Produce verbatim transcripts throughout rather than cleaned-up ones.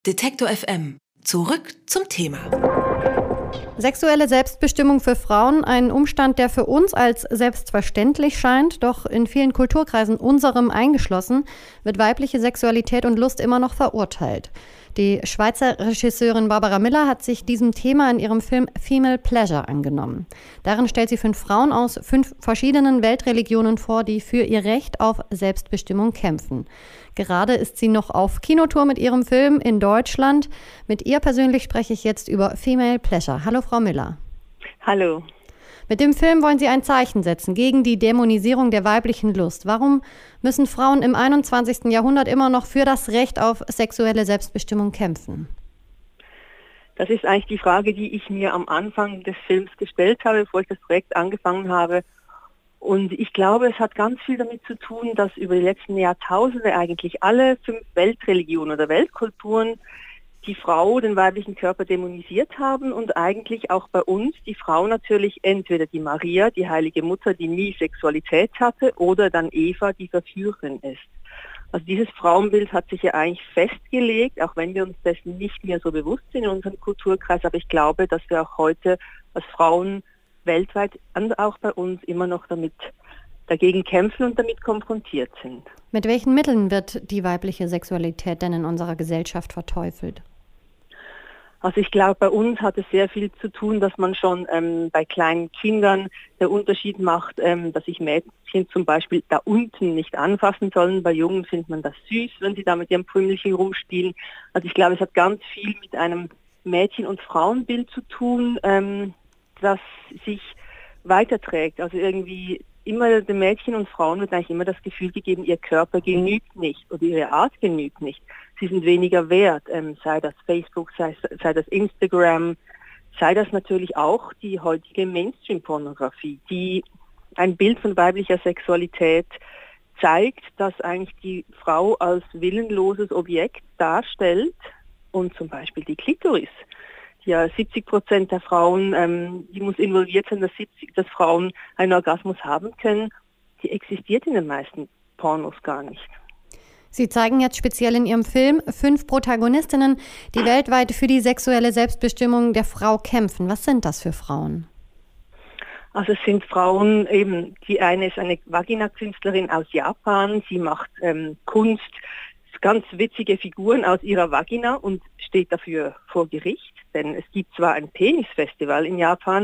Detektor F M. Zurück zum Thema. Sexuelle Selbstbestimmung für Frauen, ein Umstand, der für uns als selbstverständlich scheint, doch in vielen Kulturkreisen, unserem eingeschlossen, wird weibliche Sexualität und Lust immer noch verurteilt. Die Schweizer Regisseurin Barbara Miller hat sich diesem Thema in ihrem Film Female Pleasure angenommen. Darin stellt sie fünf Frauen aus fünf verschiedenen Weltreligionen vor, die für ihr Recht auf Selbstbestimmung kämpfen. Gerade ist sie noch auf Kinotour mit ihrem Film in Deutschland. Mit ihr persönlich spreche ich jetzt über Female Pleasure. Hallo Frau Miller. Hallo. Mit dem Film wollen Sie ein Zeichen setzen gegen die Dämonisierung der weiblichen Lust. Warum müssen Frauen im einundzwanzigsten Jahrhundert immer noch für das Recht auf sexuelle Selbstbestimmung kämpfen? Das ist eigentlich die Frage, die ich mir am Anfang des Films gestellt habe, bevor ich das Projekt angefangen habe. Und ich glaube, es hat ganz viel damit zu tun, dass über die letzten Jahrtausende eigentlich alle fünf Weltreligionen oder Weltkulturen die Frau, den weiblichen Körper dämonisiert haben und eigentlich auch bei uns die Frau natürlich entweder die Maria, die heilige Mutter, die nie Sexualität hatte, oder dann Eva, die Verführerin ist. Also dieses Frauenbild hat sich ja eigentlich festgelegt, auch wenn wir uns dessen nicht mehr so bewusst sind in unserem Kulturkreis, aber ich glaube, dass wir auch heute als Frauen weltweit und auch bei uns immer noch damit dagegen kämpfen und damit konfrontiert sind. Mit welchen Mitteln wird die weibliche Sexualität denn in unserer Gesellschaft verteufelt? Also ich glaube, bei uns hat es sehr viel zu tun, dass man schon ähm, bei kleinen Kindern den Unterschied macht, ähm, dass sich Mädchen zum Beispiel da unten nicht anfassen sollen. Bei Jungen findet man das süß, wenn sie da mit ihrem Prümelchen rumspielen. Also ich glaube, es hat ganz viel mit einem Mädchen- und Frauenbild zu tun, ähm, das sich weiterträgt. Also irgendwie immer den Mädchen und Frauen wird eigentlich immer das Gefühl gegeben, ihr Körper genügt nicht oder ihre Art genügt nicht. Sie sind weniger wert, ähm, sei das Facebook, sei, sei das Instagram, sei das natürlich auch die heutige Mainstream-Pornografie, die ein Bild von weiblicher Sexualität zeigt, das eigentlich die Frau als willenloses Objekt darstellt und zum Beispiel die Klitoris. Ja, siebzig Prozent der Frauen, ähm, die muss involviert sein, dass, siebzig, dass Frauen einen Orgasmus haben können, die existiert in den meisten Pornos gar nicht. Sie zeigen jetzt speziell in Ihrem Film fünf Protagonistinnen, die weltweit für die sexuelle Selbstbestimmung der Frau kämpfen. Was sind das für Frauen? Also es sind Frauen, eben die eine ist eine Vagina-Künstlerin aus Japan, sie macht ähm, Kunst, ganz witzige Figuren aus ihrer Vagina und steht dafür vor Gericht, denn es gibt zwar ein Penisfestival in Japan,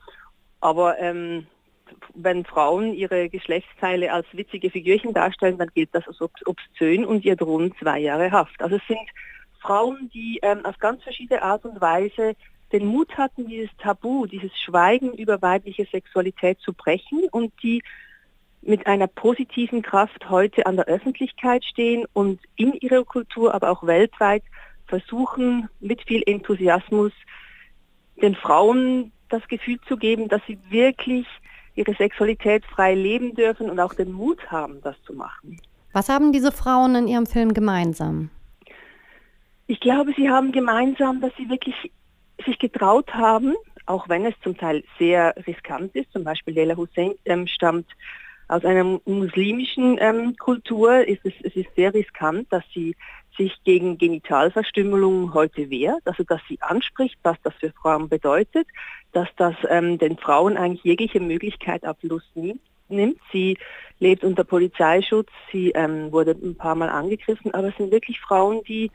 aber ähm, wenn Frauen ihre Geschlechtsteile als witzige Figürchen darstellen, dann gilt das als obszön und ihr drohen zwei Jahre Haft. Also es sind Frauen, die ähm, auf ganz verschiedene Art und Weise den Mut hatten, dieses Tabu, dieses Schweigen über weibliche Sexualität zu brechen und die mit einer positiven Kraft heute an der Öffentlichkeit stehen und in ihrer Kultur, aber auch weltweit versuchen, mit viel Enthusiasmus den Frauen das Gefühl zu geben, dass sie wirklich ihre Sexualität frei leben dürfen und auch den Mut haben, das zu machen. Was haben diese Frauen in ihrem Film gemeinsam? Ich glaube, sie haben gemeinsam, dass sie wirklich sich getraut haben, auch wenn es zum Teil sehr riskant ist. Zum Beispiel Leila Hussein ähm, stammt aus einer muslimischen ähm, Kultur. Ist es, es ist sehr riskant, dass sie sich gegen Genitalverstümmelung heute wehrt, also dass sie anspricht, was das für Frauen bedeutet, dass das ähm, den Frauen eigentlich jegliche Möglichkeit auf Lust nimmt. Sie lebt unter Polizeischutz, sie ähm, wurde ein paar Mal angegriffen, aber es sind wirklich Frauen, die,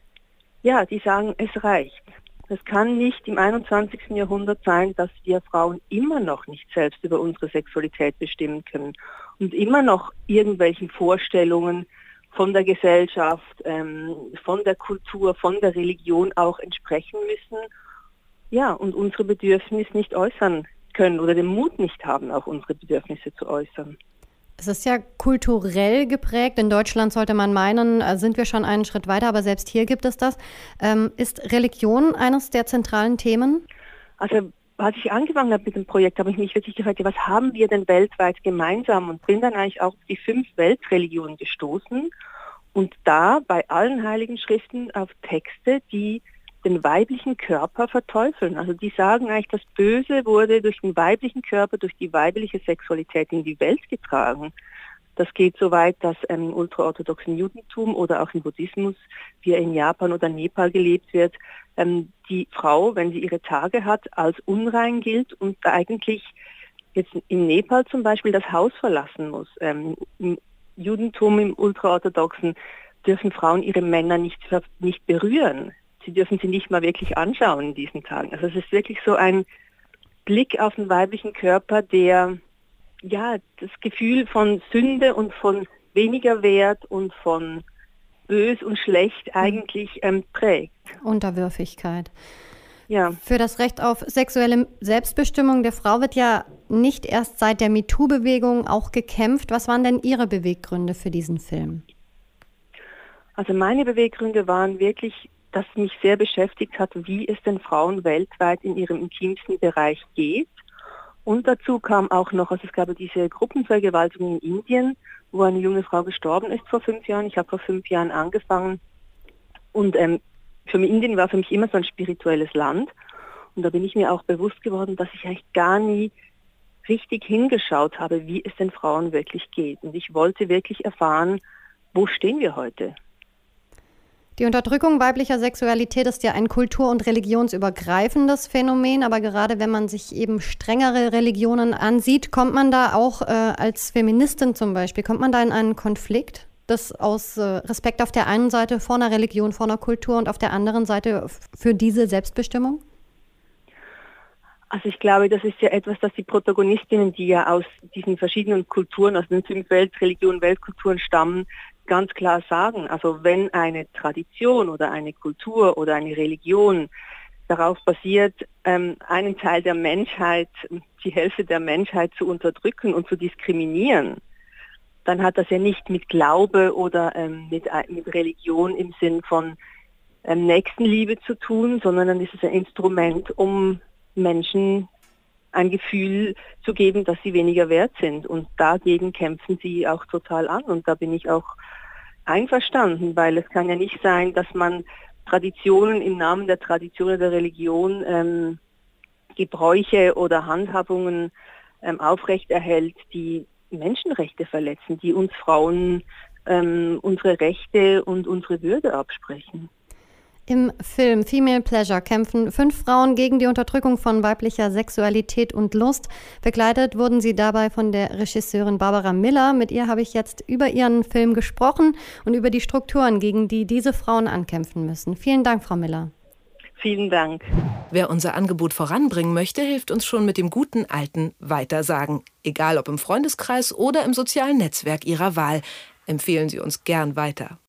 ja, die sagen, es reicht. Es kann nicht im einundzwanzigsten Jahrhundert sein, dass wir Frauen immer noch nicht selbst über unsere Sexualität bestimmen können und immer noch irgendwelchen Vorstellungen von der Gesellschaft, ähm, von der Kultur, von der Religion auch entsprechen müssen. Ja, und unsere Bedürfnisse nicht äußern können oder den Mut nicht haben, auch unsere Bedürfnisse zu äußern. Es ist ja kulturell geprägt. In Deutschland sollte man meinen, sind wir schon einen Schritt weiter, aber selbst hier gibt es das. Ähm, ist Religion eines der zentralen Themen? Also als ich angefangen habe mit dem Projekt, habe ich mich wirklich gefragt, was haben wir denn weltweit gemeinsam? Und bin dann eigentlich auch auf die fünf Weltreligionen gestoßen und da bei allen heiligen Schriften auf Texte, die den weiblichen Körper verteufeln. Also die sagen eigentlich, das Böse wurde durch den weiblichen Körper, durch die weibliche Sexualität in die Welt getragen. Das geht so weit, dass ähm, im ultraorthodoxen Judentum oder auch im Buddhismus, wie er in Japan oder Nepal gelebt wird, ähm, die Frau, wenn sie ihre Tage hat, als unrein gilt und eigentlich jetzt in Nepal zum Beispiel das Haus verlassen muss. Ähm, Im Judentum, im ultraorthodoxen, dürfen Frauen ihre Männer nicht, nicht berühren. Sie dürfen sie nicht mal wirklich anschauen in diesen Tagen. Also es ist wirklich so ein Blick auf den weiblichen Körper, der ja das Gefühl von Sünde und von weniger Wert und von bös und schlecht eigentlich ähm, prägt. Unterwürfigkeit. Ja. Für das Recht auf sexuelle Selbstbestimmung der Frau wird ja nicht erst seit der MeToo-Bewegung auch gekämpft. Was waren denn Ihre Beweggründe für diesen Film? Also meine Beweggründe waren wirklich, dass mich sehr beschäftigt hat, wie es den Frauen weltweit in ihrem intimsten Bereich geht. Und dazu kam auch noch, also es gab diese Gruppenvergewaltigung in Indien, wo eine junge Frau gestorben ist vor fünf Jahren. Ich habe vor fünf Jahren angefangen und ähm, für mich, Indien war für mich immer so ein spirituelles Land. Und da bin ich mir auch bewusst geworden, dass ich eigentlich gar nie richtig hingeschaut habe, wie es den Frauen wirklich geht. Und ich wollte wirklich erfahren, wo stehen wir heute? Die Unterdrückung weiblicher Sexualität ist ja ein kultur- und religionsübergreifendes Phänomen, aber gerade wenn man sich eben strengere Religionen ansieht, kommt man da auch äh, als Feministin zum Beispiel, kommt man da in einen Konflikt, das aus äh, Respekt auf der einen Seite vor einer Religion, vor einer Kultur und auf der anderen Seite für diese Selbstbestimmung? Also ich glaube, das ist ja etwas, das die Protagonistinnen, die ja aus diesen verschiedenen Kulturen, aus den fünf Weltreligionen, Weltkulturen stammen, ganz klar sagen. Also wenn eine Tradition oder eine Kultur oder eine Religion darauf basiert, ähm, einen Teil der Menschheit, die Hälfte der Menschheit zu unterdrücken und zu diskriminieren, dann hat das ja nicht mit Glaube oder ähm, mit, mit Religion im Sinn von ähm, Nächstenliebe zu tun, sondern dann ist es ein Instrument, um Menschen ein Gefühl zu geben, dass sie weniger wert sind. Und dagegen kämpfen sie auch total an. Und da bin ich auch einverstanden, weil es kann ja nicht sein, dass man Traditionen im Namen der Tradition oder der Religion, ähm, Gebräuche oder Handhabungen ähm, aufrechterhält, die Menschenrechte verletzen, die uns Frauen ähm, unsere Rechte und unsere Würde absprechen. Im Film Female Pleasure kämpfen fünf Frauen gegen die Unterdrückung von weiblicher Sexualität und Lust. Begleitet wurden sie dabei von der Regisseurin Barbara Miller. Mit ihr habe ich jetzt über ihren Film gesprochen und über die Strukturen, gegen die diese Frauen ankämpfen müssen. Vielen Dank, Frau Miller. Vielen Dank. Wer unser Angebot voranbringen möchte, hilft uns schon mit dem guten alten Weitersagen. Egal ob im Freundeskreis oder im sozialen Netzwerk Ihrer Wahl. Empfehlen Sie uns gern weiter.